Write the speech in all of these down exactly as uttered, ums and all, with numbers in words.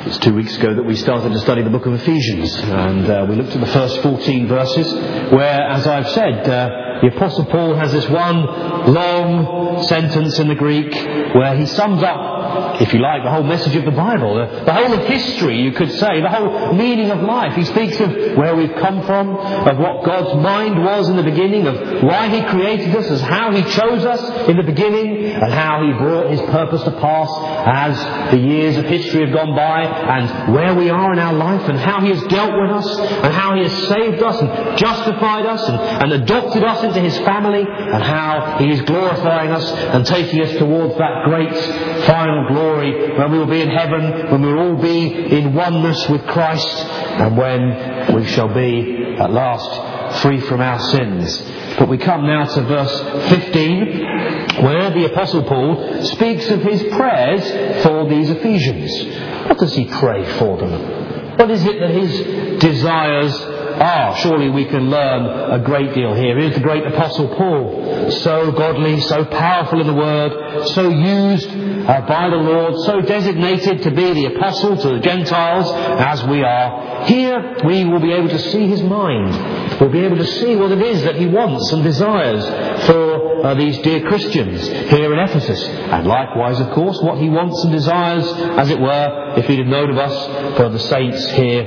It's two weeks ago that we started to study the book of Ephesians, and uh, we looked at the first fourteen verses where, as I've said, uh, the Apostle Paul has this one long sentence in the Greek where he sums up, if you like, the whole message of the Bible, the, the whole of history, you could say, the whole meaning of life. He speaks of where we've come from, of what God's mind was in the beginning, of why He created us, as how He chose us in the beginning, and how He brought His purpose to pass as the years of history have gone by, and where we are in our life, and how He has dealt with us, and how He has saved us and justified us and, and adopted us into His family, and how He is glorifying us and taking us towards that great final glory when we will be in heaven, when we will all be in oneness with Christ, and when we shall be at last free from our sins. But we come now to verse fifteen, where the Apostle Paul speaks of his prayers for these Ephesians. What does he pray for them? What is it that his desires are? Surely we can learn a great deal here. Here's the great Apostle Paul, so godly, so powerful in the Word, so used uh, by the Lord, so designated to be the Apostle to the Gentiles as we are. Here we will be able to see his mind. We'll be able to see what it is that he wants and desires for uh, these dear Christians here in Ephesus. And likewise, of course, what he wants and desires, as it were, if he'd have known of us, for the saints here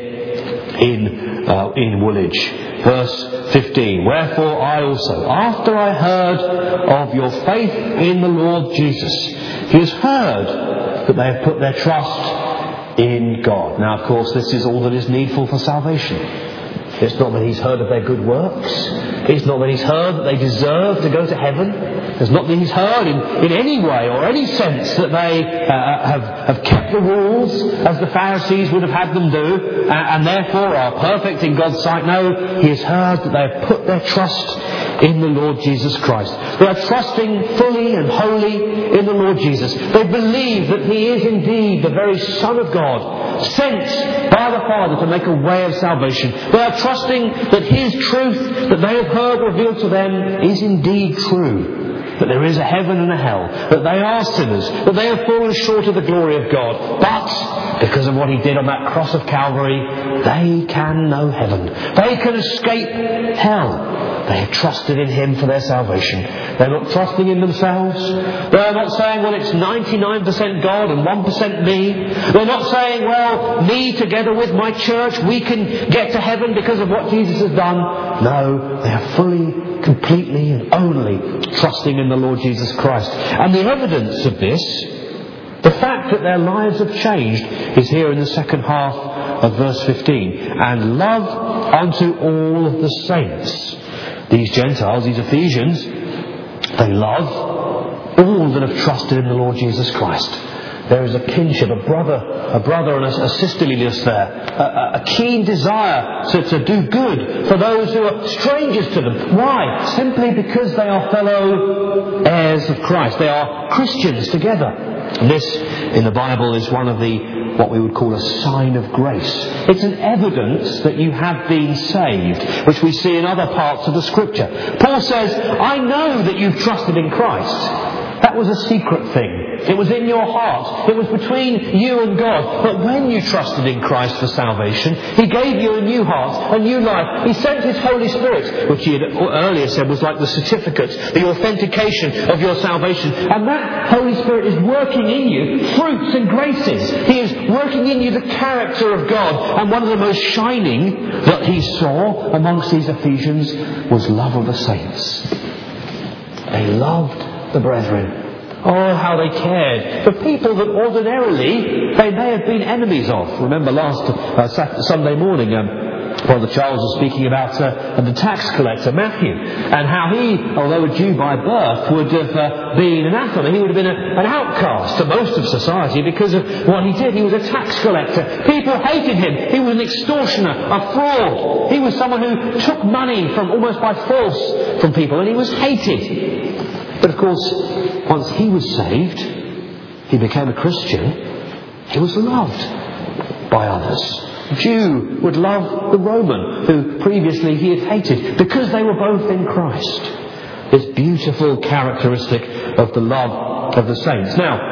in Uh, in Woolwich. Verse fifteen. Wherefore I also, after I heard of your faith in the Lord Jesus, he has heard that they have put their trust in God. Now, of course, this is all that is needful for salvation. It's not that he's heard of their good works. It's not that he's heard that they deserve to go to heaven. It's not that he's heard in, in any way or any sense that they uh, have, have kept the rules as the Pharisees would have had them do, uh, and therefore are perfect in God's sight. No, he has heard that they have put their trust in the Lord Jesus Christ. They are trusting fully and wholly in the Lord Jesus. They believe that He is indeed the very Son of God, sent by the Father to make a way of salvation. They are trusting that His truth that they have heard revealed to them is indeed true. That there is a heaven and a hell, that they are sinners, that they have fallen short of the glory of God. But because of what He did on that cross of Calvary, they can know heaven. They can escape hell. They have trusted in Him for their salvation. They're not trusting in themselves. They're not saying, well, it's ninety-nine percent God and one percent me. They're not saying, well, me together with my church, we can get to heaven because of what Jesus has done. No, they are fully, completely and only trusting in the Lord Jesus Christ. And the evidence of this, the fact that their lives have changed, is here in the second half of verse fifteen. And love unto all the saints. These Gentiles, these Ephesians, they love all that have trusted in the Lord Jesus Christ. There is a kinship, a brother, a brother and a, a sisterliness there, a, a keen desire to, to do good for those who are strangers to them. Why? Simply because they are fellow heirs of Christ. They are Christians together. And this, in the Bible, is one of the what we would call a sign of grace. It's an evidence that you have been saved, which we see in other parts of the Scripture. Paul says, I know that you've trusted in Christ. That was a secret thing. It was in your heart. It was between you and God. But when you trusted in Christ for salvation, He gave you a new heart, a new life. He sent His Holy Spirit, which He had earlier said was like the certificate, the authentication of your salvation. And that Holy Spirit is working in you fruits and graces. He is working in you the character of God. And one of the most shining that he saw amongst these Ephesians was love of the saints. They loved the brethren. Oh, how they cared for people that ordinarily they may have been enemies of. Remember last uh, Saturday, Sunday morning, um, Brother Charles was speaking about uh, the tax collector, Matthew, and how he, although a Jew by birth, would have uh, been anathema. He would have been a, an outcast to most of society because of what he did. He was a tax collector. People hated him. He was an extortioner, a fraud. He was someone who took money from almost by force from people, and he was hated. But of course, once he was saved, he became a Christian, he was loved by others. The Jew would love the Roman, who previously he had hated, because they were both in Christ. This beautiful characteristic of the love of the saints. Now,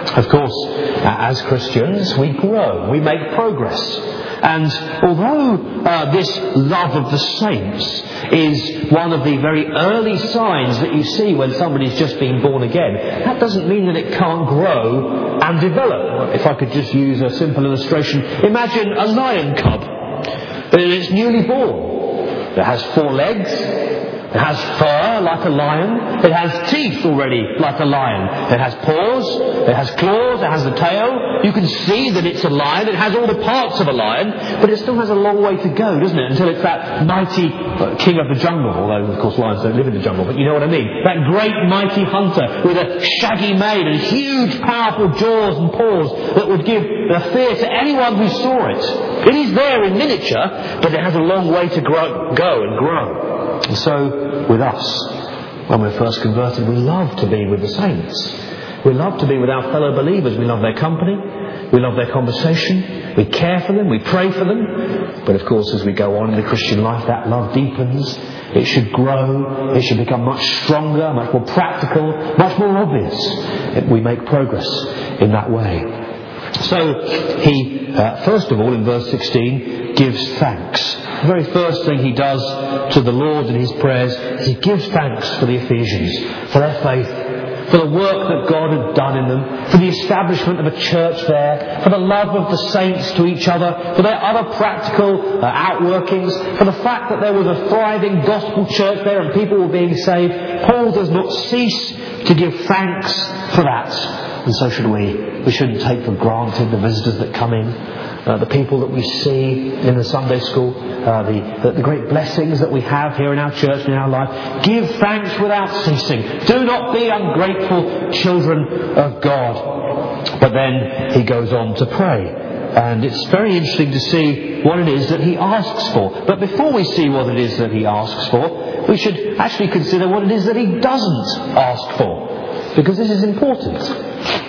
Of course, as Christians, we grow, we make progress. And although uh, this love of the saints is one of the very early signs that you see when somebody's just been born again, that doesn't mean that it can't grow and develop. If I could just use a simple illustration, imagine a lion cub. It's newly born. It has four legs. It has fur like a lion. It has teeth already like a lion. It has paws. It has claws. It has the tail. You can see that it's a lion. It has all the parts of a lion. But it still has a long way to go, doesn't it? Until it's that mighty king of the jungle. Although, of course, lions don't live in the jungle. But you know what I mean. That great mighty hunter with a shaggy mane and huge powerful jaws and paws that would give the fear to anyone who saw it. It is there in miniature, but it has a long way to grow, go and grow. And so, with us, when we're first converted, we love to be with the saints. We love to be with our fellow believers. We love their company. We love their conversation. We care for them. We pray for them. But of course, as we go on in the Christian life, that love deepens. It should grow. It should become much stronger, much more practical, much more obvious. We make progress in that way. So, he, uh, first of all, in verse sixteen, gives thanks. The very first thing he does to the Lord in his prayers is he gives thanks for the Ephesians, for their faith, for the work that God had done in them, for the establishment of a church there, for the love of the saints to each other, for their other practical uh, outworkings, for the fact that there was a thriving gospel church there and people were being saved. Paul does not cease to give thanks for that. And so should we. We shouldn't take for granted the visitors that come in, uh, the people that we see in the Sunday school, uh, the, the, the great blessings that we have here in our church and in our life. Give thanks without ceasing. Do not be ungrateful children of God. But then he goes on to pray. And it's very interesting to see what it is that he asks for. But before we see what it is that he asks for, we should actually consider what it is that he doesn't ask for. Because this is important.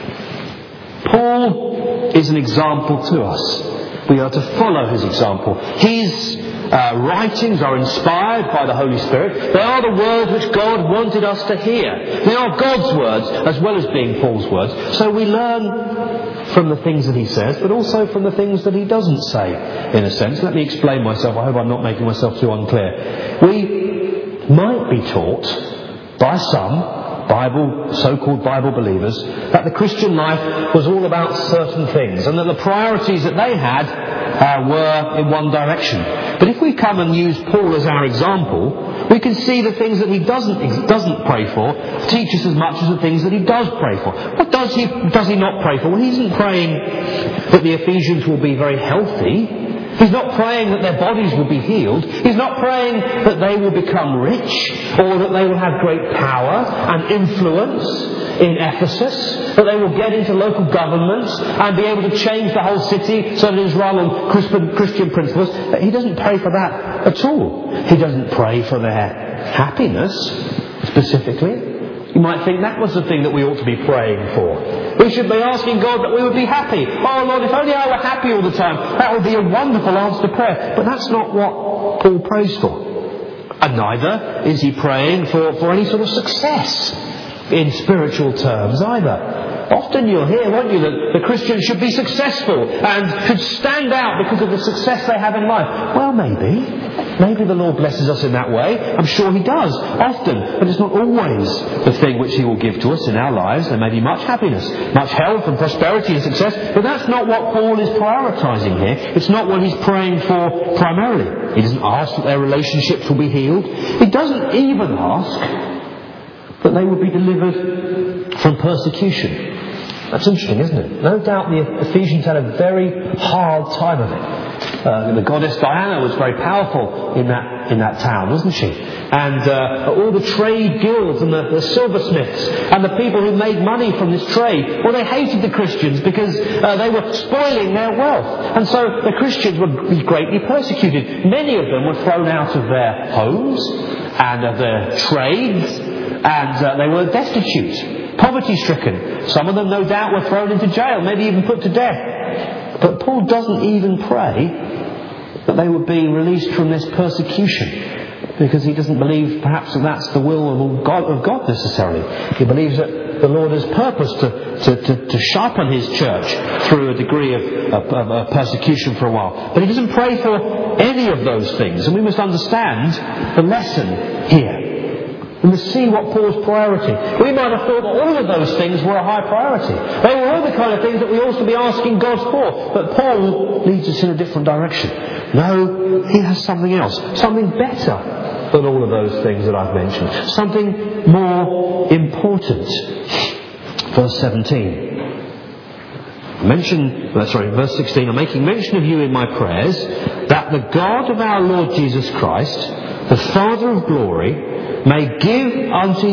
Paul is an example to us. We are to follow his example. His uh, writings are inspired by the Holy Spirit. They are the words which God wanted us to hear. They are God's words as well as being Paul's words. So we learn from the things that he says, but also from the things that he doesn't say, in a sense. Let me explain myself. I hope I'm not making myself too unclear. We might be taught by some Bible, so-called Bible believers, that the Christian life was all about certain things and that the priorities that they had uh, were in one direction. But if we come and use Paul as our example, we can see the things that he doesn't doesn't pray for teach us as much as the things that he does pray for. What does he does he not pray for? Well, he isn't praying that the Ephesians will be very healthy. He's not praying that their bodies will be healed. He's not praying that they will become rich or that they will have great power and influence in Ephesus, that they will get into local governments and be able to change the whole city so that it is run on Christian principles. He doesn't pray for that at all. He doesn't pray for their happiness specifically. You might think that was the thing that we ought to be praying for. We should be asking God that we would be happy. Oh Lord, if only I were happy all the time. That would be a wonderful answer to prayer. But that's not what Paul prays for. And neither is he praying for, for any sort of success in spiritual terms either. Often you'll hear, won't you, that the Christians should be successful and should stand out because of the success they have in life. Well, maybe. Maybe the Lord blesses us in that way. I'm sure he does, often. But it's not always the thing which he will give to us in our lives. There may be much happiness, much health and prosperity and success. But that's not what Paul is prioritising here. It's not what he's praying for primarily. He doesn't ask that their relationships will be healed. He doesn't even ask that they will be delivered from persecution. That's interesting, isn't it? No doubt the Ephesians had a very hard time of it. Uh, the goddess Diana was very powerful in that in that town, wasn't she? And uh, all the trade guilds and the, the silversmiths and the people who made money from this trade, well, they hated the Christians because uh, they were spoiling their wealth. And so the Christians were greatly persecuted. Many of them were thrown out of their homes and of their trades, and uh, they were destitute, poverty-stricken. Some of them, no doubt, were thrown into jail, maybe even put to death. But Paul doesn't even pray that they would be released from this persecution, because he doesn't believe perhaps that that's the will of God, of God necessarily. He believes that the Lord has purposed to, to, to, to sharpen his church through a degree of, of, of persecution for a while. But he doesn't pray for any of those things. And we must understand the lesson here. We must see what Paul's priority. We might have thought that all of those things were a high priority. They were all the kind of things that we ought to be asking God for. But Paul leads us in a different direction. No, he has something else. Something better than all of those things that I've mentioned. Something more important. Verse seventeen. Mention, uh, sorry, verse sixteen. I'm making mention of you in my prayers, that the God of our Lord Jesus Christ, the Father of glory, may give unto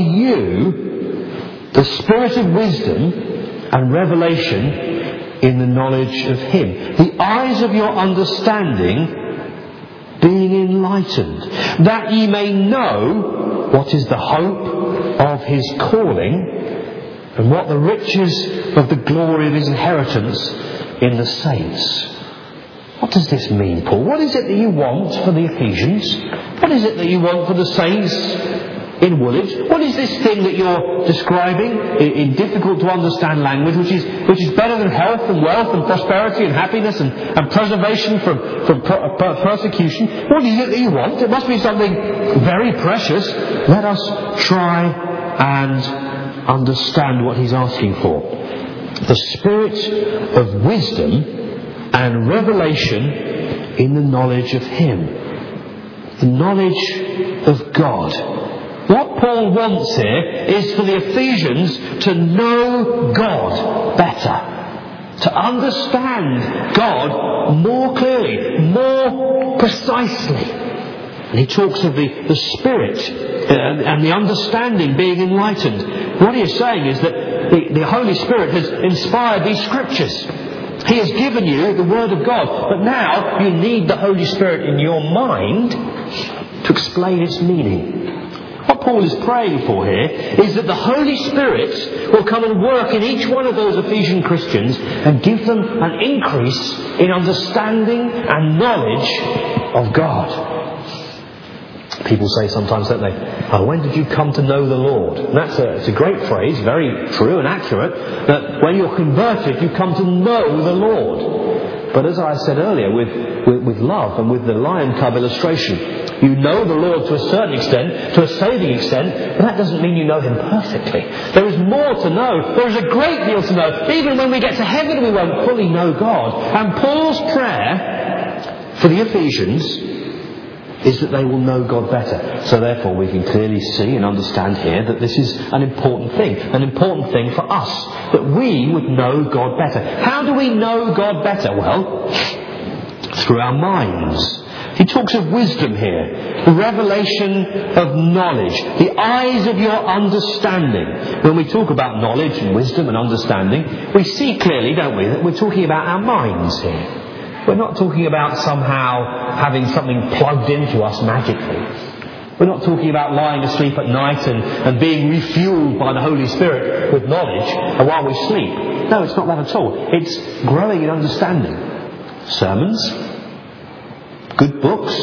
you the spirit of wisdom and revelation in the knowledge of him. The eyes of your understanding being enlightened, that ye may know what is the hope of his calling, and what the riches of the glory of his inheritance in the saints. What does this mean, Paul? What is it that you want for the Ephesians? What is it that you want for the saints in Woolwich? What is this thing that you're describing in, in difficult to understand language, which is which is better than health and wealth and prosperity and happiness and, and preservation from, from per, per, persecution? What is it that you want? It must be something very precious. Let us try and understand what he's asking for. The spirit of wisdom and revelation in the knowledge of him. The knowledge of God. What Paul wants here is for the Ephesians to know God better. To understand God more clearly, more precisely. And he talks of the, the Spirit and, and the understanding being enlightened. What he is saying is that the, the Holy Spirit has inspired these scriptures. He has given you the Word of God. But now you need the Holy Spirit in your mind to explain its meaning. What Paul is praying for here is that the Holy Spirit will come and work in each one of those Ephesian Christians and give them an increase in understanding and knowledge of God. People say sometimes, don't they, oh, when did you come to know the Lord? And that's a, it's a great phrase, very true and accurate, that when you're converted, you come to know the Lord. But as I said earlier, with, with, with love and with the lion cub illustration, you know the Lord to a certain extent, to a saving extent, but that doesn't mean you know him perfectly. There is more to know. There is a great deal to know. Even when we get to heaven, we won't fully know God. And Paul's prayer for the Ephesians is that they will know God better. So therefore we can clearly see and understand here that this is an important thing. An important thing for us. That we would know God better. How do we know God better? Well, through our minds. He talks of wisdom here. The revelation of knowledge. The eyes of your understanding. When we talk about knowledge and wisdom and understanding, we see clearly, don't we, that we're talking about our minds here. We're not talking about somehow having something plugged into us magically. We're not talking about lying asleep at night and, and being refueled by the Holy Spirit with knowledge while we sleep. No, it's not that at all. It's growing in understanding. Sermons, good books,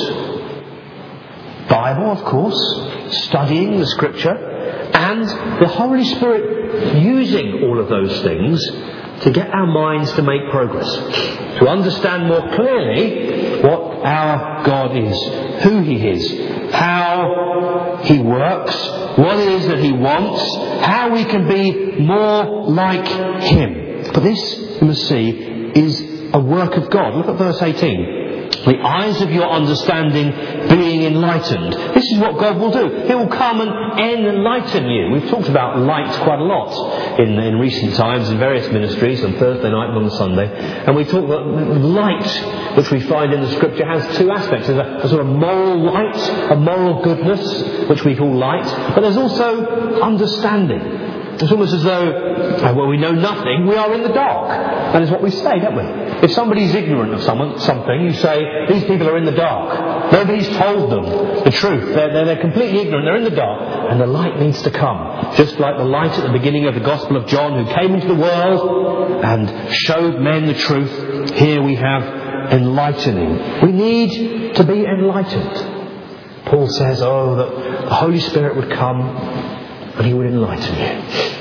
Bible, of course, studying the Scripture, and the Holy Spirit using all of those things to get our minds to make progress, to understand more clearly what our God is, who he is, how he works, what it is that he wants, how we can be more like him. But this, you must see, is a work of God. Look at verse eighteen. The eyes of your understanding being enlightened. This is what God will do. He will come and enlighten you. We've talked about light quite a lot in, in recent times in various ministries on Thursday night and on Sunday. And we talk about light, which we find in the Scripture, has two aspects. There's a, a sort of moral light, a moral goodness, which we call light. But there's also understanding. It's almost as though, well, we know nothing, we are in the dark. That is what we say, don't we? If somebody's ignorant of someone, something, you say, these people are in the dark. Nobody's told them the truth. They're, they're, they're completely ignorant. They're in the dark. And the light needs to come. Just like the light at the beginning of the Gospel of John, who came into the world and showed men the truth. Here we have enlightening. We need to be enlightened. Paul says, oh, that the Holy Spirit would come and he would enlighten you.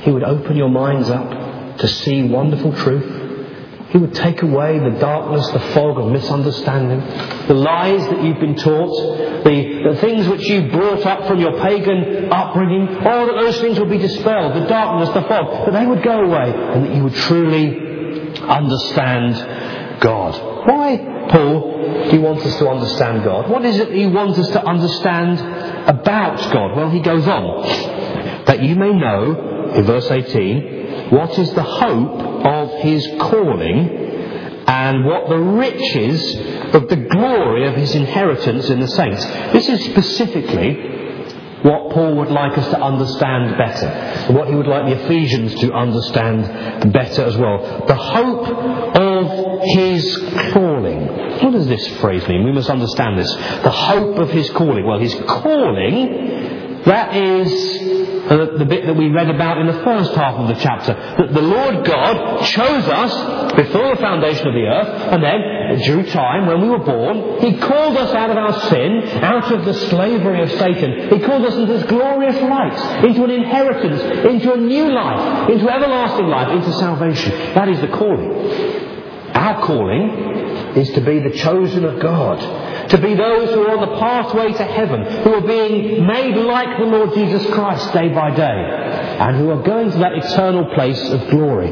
He would open your minds up to see wonderful truth. He would take away the darkness, the fog of misunderstanding, the lies that you've been taught, the, the things which you brought up from your pagan upbringing, all that those things would be dispelled, the darkness, the fog, that they would go away and that you would truly understand God. Why, Paul, do you want us to understand God? What is it that you want us to understand about God? Well, he goes on, that you may know, in verse eighteen, what is the hope of his calling and what the riches of the glory of his inheritance in the saints. This is specifically what Paul would like us to understand better, and what he would like the Ephesians to understand better as well. The hope of his calling. What does this phrase mean? We must understand this. The hope of his calling. Well, his calling, that is Uh, the bit that we read about in the first half of the chapter, that the Lord God chose us before the foundation of the earth, and then, due time, when we were born, He called us out of our sin, out of the slavery of Satan. He called us into His glorious light, into an inheritance, into a new life, into everlasting life, into salvation. That is the calling. Our calling is to be the chosen of God, to be those who are on the pathway to heaven, who are being made like the Lord Jesus Christ day by day, and who are going to that eternal place of glory.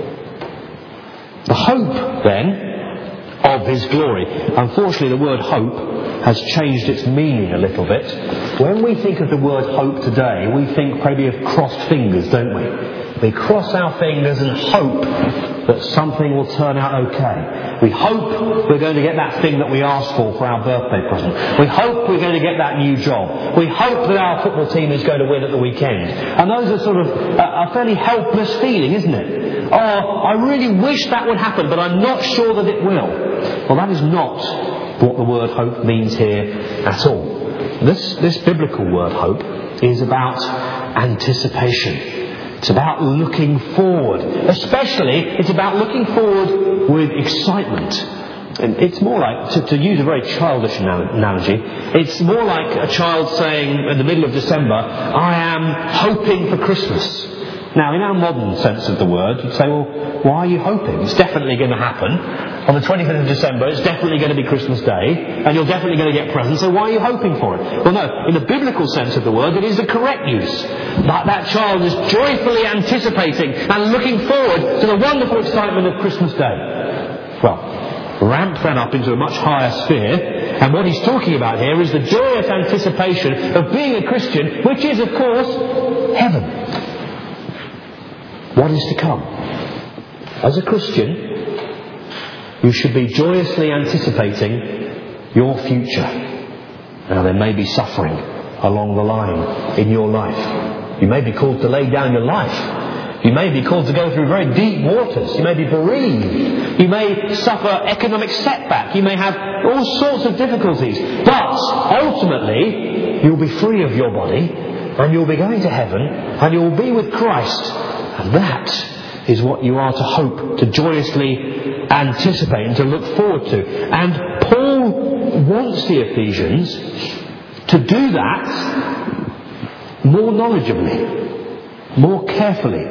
The hope, then, of his glory. Unfortunately, the word hope has changed its meaning a little bit. When we think of the word hope today, we think probably of crossed fingers, don't we? We cross our fingers and hope that something will turn out okay. We hope we're going to get that thing that we asked for for our birthday present. We hope we're going to get that new job. We hope that our football team is going to win at the weekend. And those are sort of a, a fairly helpless feeling, isn't it? Oh, I really wish that would happen, but I'm not sure that it will. Well, that is not what the word hope means here at all. This, this biblical word hope is about anticipation. It's about looking forward. Especially, it's about looking forward with excitement. And it's more like, to, to use a very childish analogy, it's more like a child saying in the middle of December, I am hoping for Christmas. Now, in our modern sense of the word, you'd say, well, why are you hoping? It's definitely going to happen. On the twenty-fifth of December, it's definitely going to be Christmas Day, and you're definitely going to get presents, so why are you hoping for it? Well, no, in the biblical sense of the word, it is the correct use. That that child is joyfully anticipating and looking forward to the wonderful excitement of Christmas Day. Well, ramp that up into a much higher sphere, and what he's talking about here is the joyous anticipation of being a Christian, which is, of course, heaven. What is to come? As a Christian, you should be joyously anticipating your future. Now, there may be suffering along the line in your life. You may be called to lay down your life. You may be called to go through very deep waters. You may be bereaved. You may suffer economic setback. You may have all sorts of difficulties. But ultimately, you'll be free of your body, and you'll be going to heaven, and you'll be with Christ. And that is what you are to hope, to joyously anticipate and to look forward to. And Paul wants the Ephesians to do that more knowledgeably, more carefully,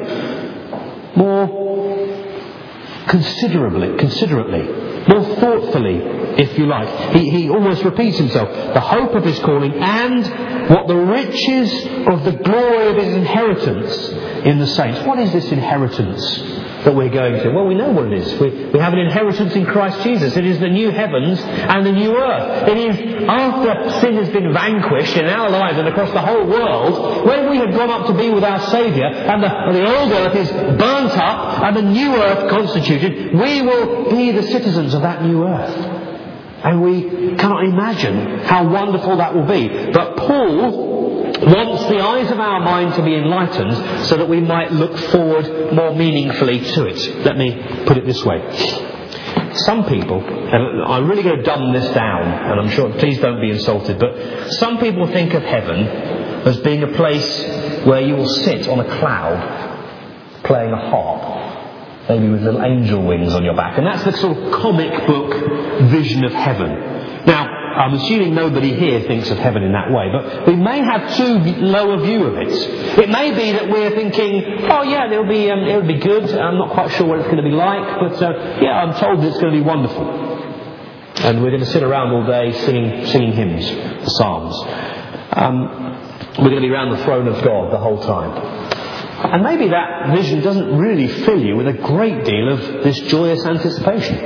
more considerably, considerately, more thoughtfully, if you like. He, he almost repeats himself. The hope of his calling and what the riches of the glory of his inheritance in the saints. What is this inheritance that we're going to? Well, we know what it is. We, we have an inheritance in Christ Jesus. It is the new heavens and the new earth. It is after sin has been vanquished in our lives and across the whole world, when we have gone up to be with our Saviour and the, and the old earth is burnt up and the new earth constituted, we will be the citizens of that new earth. And we cannot imagine how wonderful that will be. But Paul wants the eyes of our mind to be enlightened so that we might look forward more meaningfully to it. Let me put it this way. Some people, and I'm really going to dumb this down, and I'm sure, please don't be insulted, but some people think of heaven as being a place where you will sit on a cloud playing a harp. Maybe with little angel wings on your back. And that's the sort of comic book vision of heaven. Now, I'm assuming nobody here thinks of heaven in that way, but we may have too low a view of it. It may be that we're thinking, oh yeah, it'll be, um, it'll be good. I'm not quite sure what it's going to be like, but uh, yeah, I'm told that it's going to be wonderful. And we're going to sit around all day singing, singing hymns, the psalms. Um, we're going to be around the throne of God the whole time. And maybe that vision doesn't really fill you with a great deal of this joyous anticipation.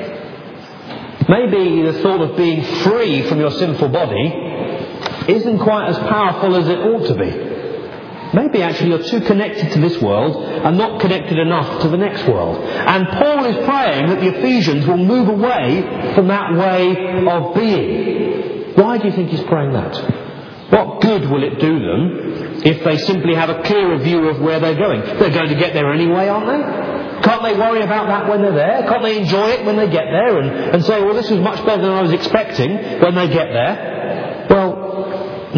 Maybe the thought of being free from your sinful body isn't quite as powerful as it ought to be. Maybe actually you're too connected to this world and not connected enough to the next world. And Paul is praying that the Ephesians will move away from that way of being. Why do you think he's praying that? What good will it do them if they simply have a clearer view of where they're going? They're going to get there anyway, aren't they? Can't they worry about that when they're there? Can't they enjoy it when they get there and, and say, well, this was much better than I was expecting when they get there? Well,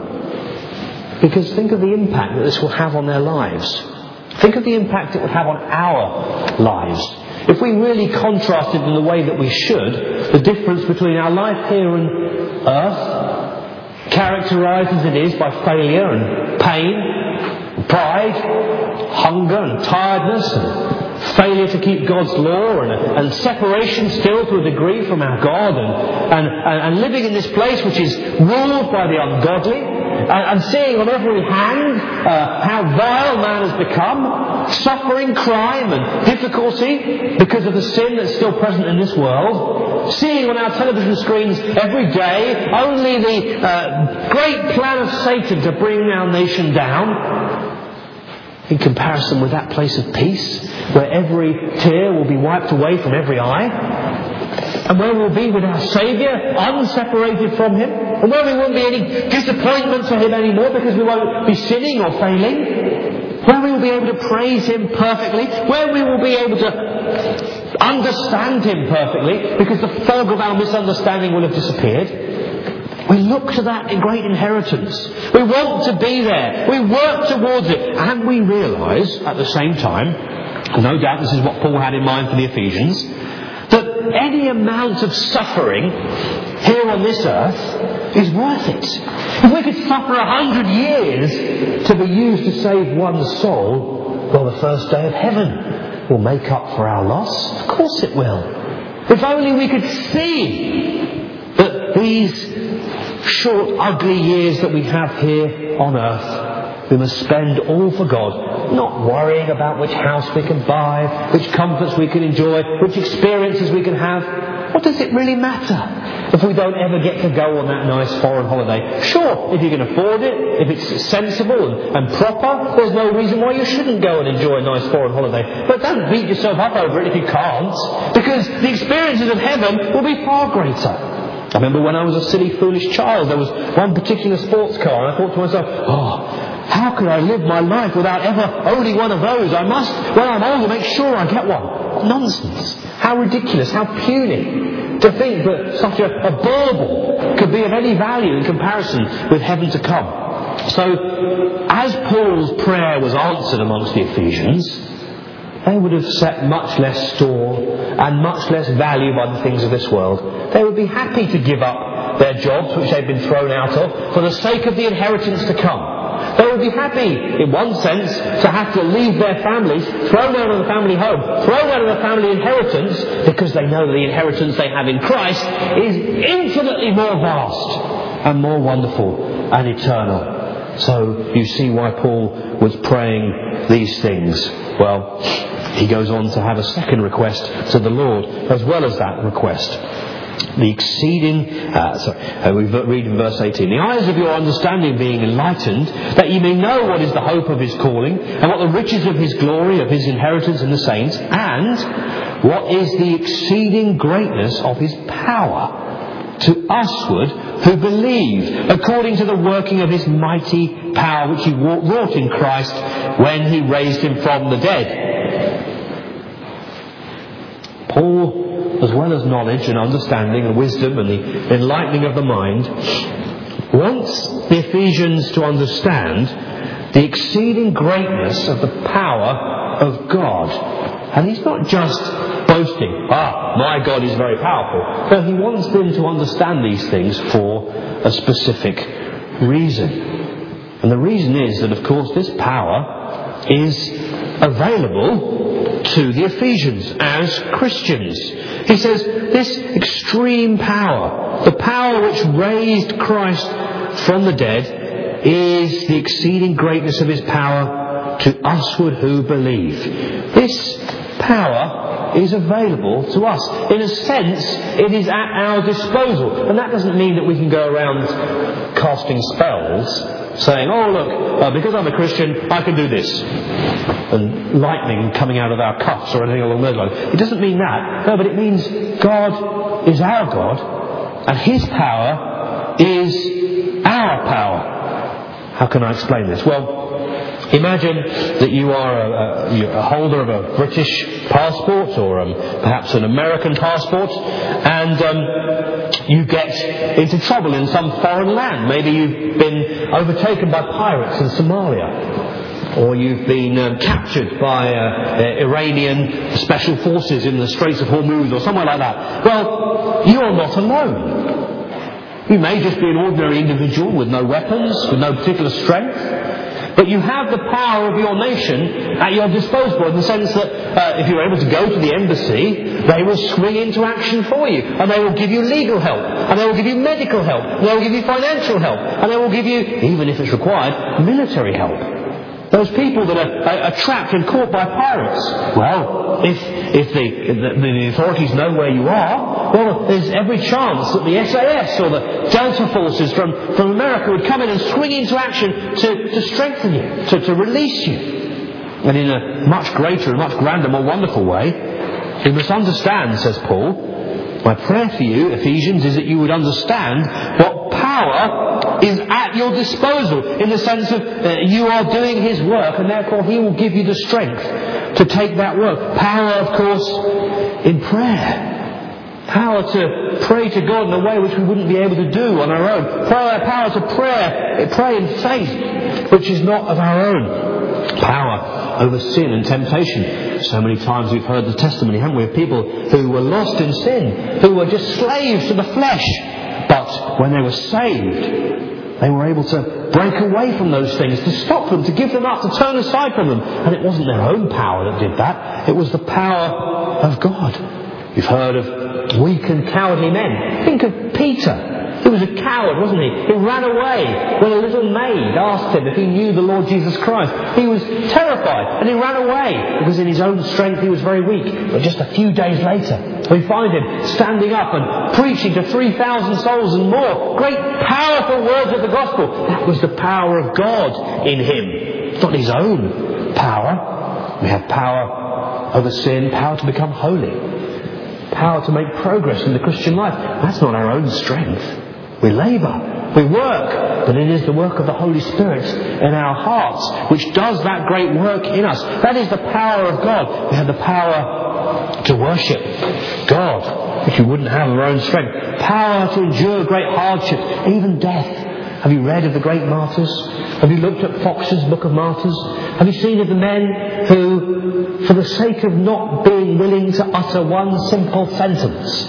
no. Because think of the impact that this will have on their lives. Think of the impact it would have on our lives. If we really contrasted in the way that we should, the difference between our life here on earth, characterised as it is by failure and pain, pride, hunger and tiredness, and failure to keep God's law, and, and separation still to a degree from our God, and, and, and living in this place which is ruled by the ungodly, and, and seeing on every hand uh, how vile man has become, suffering crime and difficulty because of the sin that's still present in this world, seeing on our television screens every day only the uh, great plan of Satan to bring our nation down, in comparison with that place of peace where every tear will be wiped away from every eye, and where we'll be with our Saviour unseparated from Him, and where there won't be any disappointment to Him anymore because we won't be sinning or failing, where we will be able to praise Him perfectly, where we will be able to understand Him perfectly because the fog of our misunderstanding will have disappeared. We look to that great inheritance. We want to be there. We work towards it. And we realise at the same time, and no doubt this is what Paul had in mind for the Ephesians, that any amount of suffering here on this earth is worth it. If we could suffer a hundred years to be used to save one soul, well, the first day of heaven will make up for our loss. Of course it will. If only we could see that these short, ugly years that we have here on earth, we must spend all for God, not worrying about which house we can buy, which comforts we can enjoy, which experiences we can have. What does it really matter if we don't ever get to go on that nice foreign holiday? Sure, if you can afford it, if it's sensible and, and proper, there's no reason why you shouldn't go and enjoy a nice foreign holiday. But don't beat yourself up over it if you can't, because the experiences of heaven will be far greater. I remember when I was a silly, foolish child, there was one particular sports car, and I thought to myself, oh, how could I live my life without ever owning one of those? I must, when I'm older, make sure I get one. Nonsense. How ridiculous, how puny to think that such a, a bauble could be of any value in comparison with heaven to come. So, as Paul's prayer was answered amongst the Ephesians, they would have set much less store and much less value by the things of this world. They would be happy to give up their jobs, which they've been thrown out of, for the sake of the inheritance to come. They would be happy, in one sense, to have to leave their families, thrown out of the family home, thrown out of the family inheritance, because they know the inheritance they have in Christ is infinitely more vast and more wonderful and eternal. So you see why Paul was praying these things. Well, he goes on to have a second request to the Lord as well as that request. The exceeding, uh, sorry, uh, we read in verse eighteen, the eyes of your understanding being enlightened, that you may know what is the hope of His calling, and what the riches of His glory, of His inheritance in the saints, and what is the exceeding greatness of His power to usward who believe, according to the working of His mighty power which He wrought in Christ when He raised Him from the dead. Paul, as well as knowledge and understanding and wisdom and the enlightening of the mind, wants the Ephesians to understand the exceeding greatness of the power of God And he's not just boasting, ah, my God is very powerful. No, he wants them to understand these things for a specific reason. And the reason is that, of course, this power is available to the Ephesians as Christians. He says this extreme power, the power which raised Christ from the dead, is the exceeding greatness of his power to usward who believe. This power is available to us. In a sense, it is at our disposal. And that doesn't mean that we can go around casting spells, saying, oh look, uh, because I'm a Christian, I can do this. And lightning coming out of our cuffs or anything along those lines. It doesn't mean that. No, but it means God is our God, and his power is our power. How can I explain this? Well, imagine that you are a, a, you're a holder of a British passport or um, perhaps an American passport, and um, you get into trouble in some foreign land. Maybe you've been overtaken by pirates in Somalia, or you've been um, captured by uh, uh, Iranian special forces in the Straits of Hormuz or somewhere like that. Well, you're not alone. You may just be an ordinary individual with no weapons, with no particular strength, but you have the power of your nation at your disposal, in the sense that uh, if you're able to go to the embassy, they will swing into action for you, and they will give you legal help, and they will give you medical help, and they will give you financial help, and they will give you, even if it's required, military help. Those people that are, are, are trapped and caught by pirates, well, if if the, the, the authorities know where you are, well, there's every chance that the S A S or the Delta forces from, from America would come in and swing into action to, to strengthen you, to, to release you. And in a much greater and much grander, more wonderful way, you must understand, says Paul, my prayer for you, Ephesians, is that you would understand what power is at your disposal, in the sense of uh, you are doing his work, and therefore he will give you the strength to take that work. Power, of course, in prayer. Power to pray to God in a way which we wouldn't be able to do on our own. Power, power to pray, pray in faith, which is not of our own. Power over sin and temptation. So many times we've heard the testimony, haven't we, of people who were lost in sin, who were just slaves to the flesh. But when they were saved, they were able to break away from those things, to stop them, to give them up, to turn aside from them. And it wasn't their own power that did that. It was the power of God. You've heard of weak and cowardly men. Think of Peter. He was a coward, wasn't he? He ran away when a little maid asked him if he knew the Lord Jesus Christ. He was terrified, and he ran away because in his own strength he was very weak. But just a few days later, we find him standing up and preaching to three thousand souls and more. Great powerful words of the gospel. That was the power of God in him. It's not his own power. We have power over sin, power to become holy, power to make progress in the Christian life. That's not our own strength. We labour, we work, but it is the work of the Holy Spirit in our hearts which does that great work in us. That is the power of God. We have the power to worship God, which we wouldn't have of our own strength. Power to endure great hardships, even death. Have you read of the great martyrs? Have you looked at Fox's Book of Martyrs? Have you seen of the men who, for the sake of not being willing to utter one simple sentence,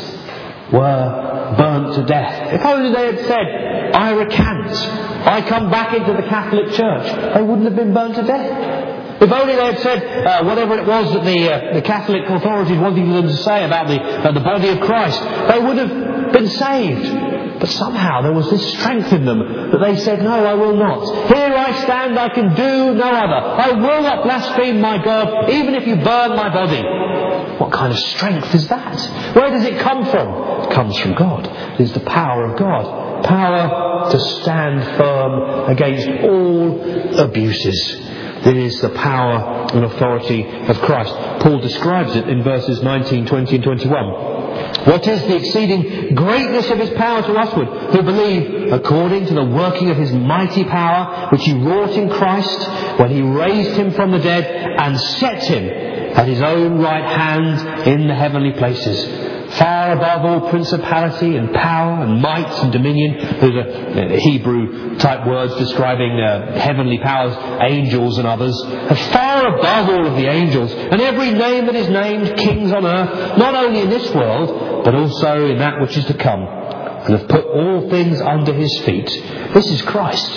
were burnt to death? If only they had said, I recant, I come back into the Catholic Church, they wouldn't have been burnt to death. If only they had said uh, whatever it was that the, uh, the Catholic authorities wanted them to say about the, uh, the body of Christ, they would have been saved. But somehow there was this strength in them that they said, no, I will not. Here I stand, I can do no other. I will not blaspheme my God, even if you burn my body. What kind of strength is that? Where does it come from? It comes from God. It is the power of God. Power to stand firm against all abuses. It is the power and authority of Christ. Paul describes it in verses nineteen, twenty and twenty-one. What is the exceeding greatness of his power to usward, who believe, according to the working of his mighty power, which he wrought in Christ, when he raised him from the dead and set him at his own right hand in the heavenly places, far above all principality and power and might and dominion. Those are Hebrew type words describing uh, heavenly powers, angels and others. And far above all of the angels and every name that is named, kings on earth, not only in this world, but also in that which is to come, and have put all things under his feet. This is Christ.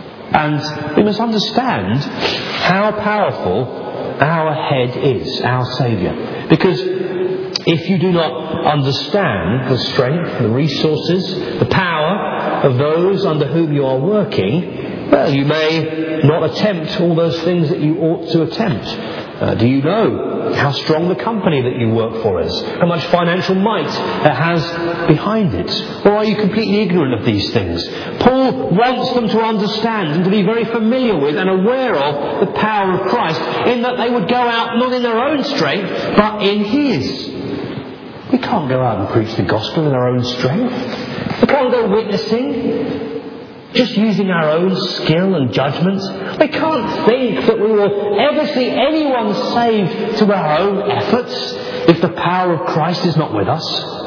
And we must understand how powerful our head is, our Saviour. Because if you do not understand the strength, the resources, the power of those under whom you are working, well, you may not attempt all those things that you ought to attempt. Uh, do you know how strong the company that you work for is? How much financial might it has behind it? Or are you completely ignorant of these things? Paul wants them to understand and to be very familiar with and aware of the power of Christ, in that they would go out not in their own strength, but in his. We can't go out and preach the gospel in our own strength. We can't go witnessing just using our own skill and judgment. We can't think that we will ever see anyone saved to our own efforts if the power of Christ is not with us.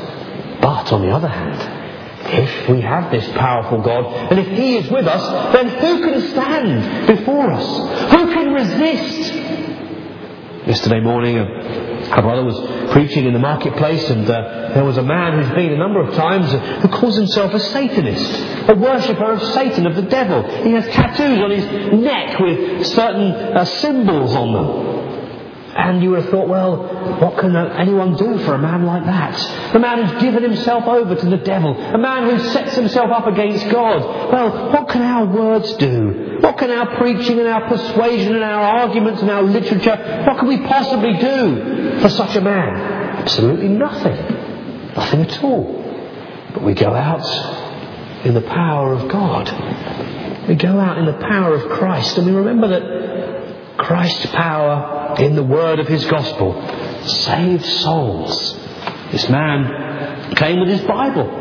But on the other hand, if we have this powerful God, and if he is with us, then who can stand before us? Who can resist? Yesterday morning, a brother was preaching in the marketplace, and uh, there was a man who's been a number of times who calls himself a Satanist, a worshipper of Satan, of the devil. He has tattoos on his neck with certain uh, symbols on them. And you would have thought, well, what can anyone do for a man like that? A man who's given himself over to the devil. A man who sets himself up against God. Well, what can our words do? What can our preaching and our persuasion and our arguments and our literature, what can we possibly do for such a man? Absolutely nothing. Nothing at all. But we go out in the power of God. We go out in the power of Christ, and we remember that Christ's power in the word of his gospel saved souls. This man came with his Bible.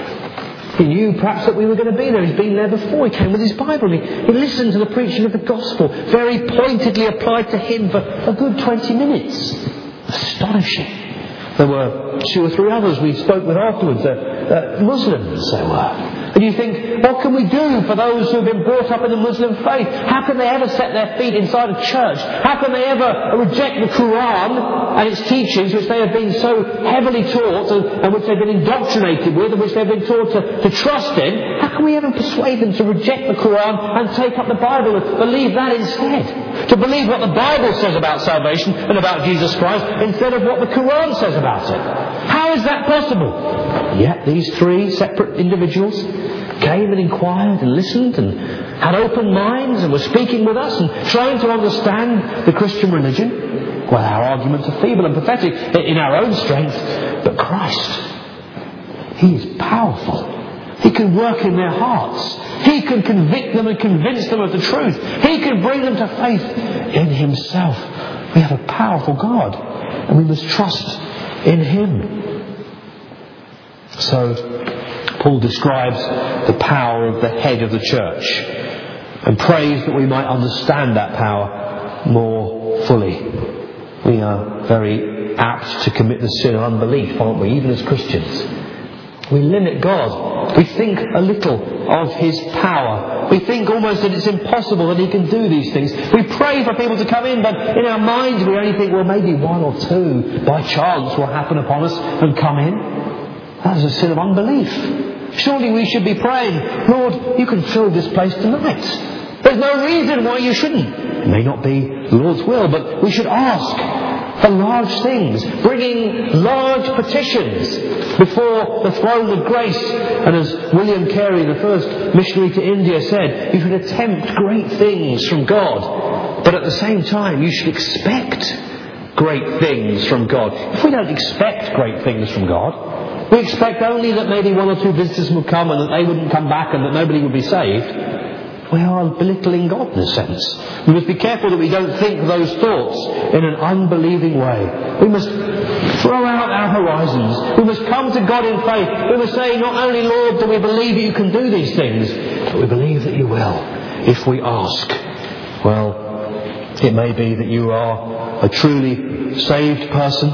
He knew perhaps that we were going to be there. He's been there before. He came with his Bible. He, he listened to the preaching of the gospel, very pointedly applied to him for a good twenty minutes. Astonishing. There were two or three others we spoke with afterwards, uh, uh, Muslims they were. And you think, what can we do for those who have been brought up in the Muslim faith? How can they ever set their feet inside a church? How can they ever reject the Quran and its teachings, which they have been so heavily taught and, and which they've been indoctrinated with and which they've been taught to, to trust in? How can we ever persuade them to reject the Quran and take up the Bible and believe that instead? To believe what the Bible says about salvation and about Jesus Christ instead of what the Quran says about it? How is that possible? Yet these three separate individuals came and inquired and listened and had open minds and were speaking with us and trying to understand the Christian religion. Well, our arguments are feeble and pathetic in our own strength, but Christ, he is powerful. He can work in their hearts. He can convict them and convince them of the truth. He can bring them to faith in himself. We have a powerful God, and we must trust in him. So Paul describes the power of the head of the church and prays that we might understand that power more fully. We are very apt to commit the sin of unbelief, aren't we, even as Christians? We limit God. We think a little of his power. We think almost that it's impossible that he can do these things. We pray for people to come in, but in our minds we only think, well, maybe one or two by chance will happen upon us and come in. That is a sin of unbelief. Surely we should be praying, Lord, you can fill this place tonight. There's no reason why you shouldn't. It may not be the Lord's will, but we should ask for large things, bringing large petitions before the throne of grace. And as William Carey, the first missionary to India, said, you should attempt great things from God, but at the same time you should expect great things from God. If we don't expect great things from God, we expect only that maybe one or two visitors will come and that they wouldn't come back and that nobody would be saved, we are belittling God in a sense. We must be careful that we don't think those thoughts in an unbelieving way. We must throw out our horizons. We must come to God in faith. We must say, not only, Lord, do we believe that you can do these things, but we believe that you will if we ask. Well, it may be that you are a truly saved person,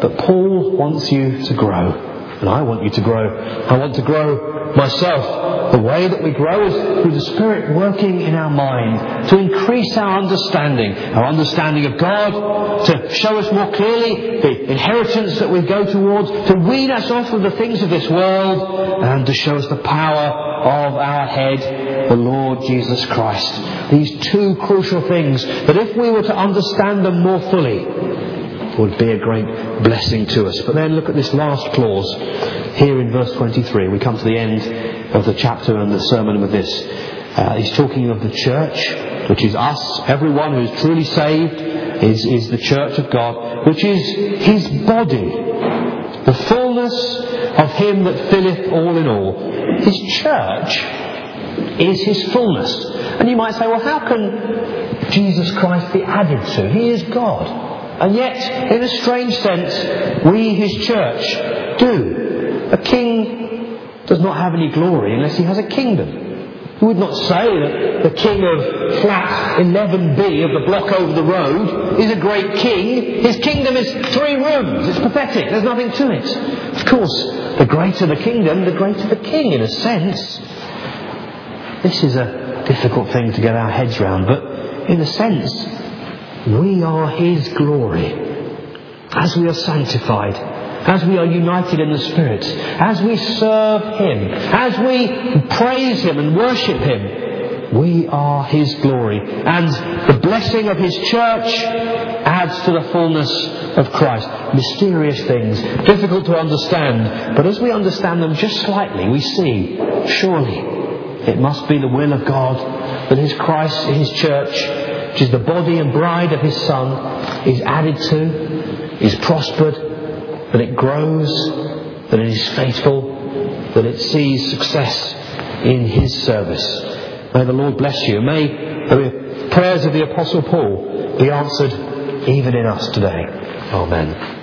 But Paul wants you to grow. And I want you to grow. I want to grow myself. The way that we grow is through the Spirit working in our mind to increase our understanding, our understanding of God, to show us more clearly the inheritance that we go towards, to wean us off of the things of this world, and to show us the power of our head, the Lord Jesus Christ. These two crucial things that if we were to understand them more fully, would be a great blessing to us. But then look at this last clause here in verse twenty-three. We come to the end of the chapter and the sermon with this. Uh, he's talking of the church, which is us. Everyone who is truly saved is, is the church of God, which is his body, the fullness of him that filleth all in all. His church is his fullness. And you might say, well, how can Jesus Christ be added to? He is God. And yet, in a strange sense, we, his church, do. A king does not have any glory unless he has a kingdom. You would not say that the king of flat eleven B of the block over the road is a great king. His kingdom is three rooms. It's pathetic. There's nothing to it. Of course, the greater the kingdom, the greater the king, in a sense. This is a difficult thing to get our heads round, but in a sense, we are his glory. As we are sanctified, as we are united in the Spirit, as we serve him, as we praise him and worship him, we are his glory. And the blessing of his church adds to the fullness of Christ. Mysterious things, difficult to understand, but as we understand them just slightly, we see, surely it must be the will of God that his Christ, his church, which is the body and bride of his Son, is added to, is prospered, that it grows, that it is faithful, that it sees success in his service. May the Lord bless you. May the prayers of the Apostle Paul be answered even in us today. Amen.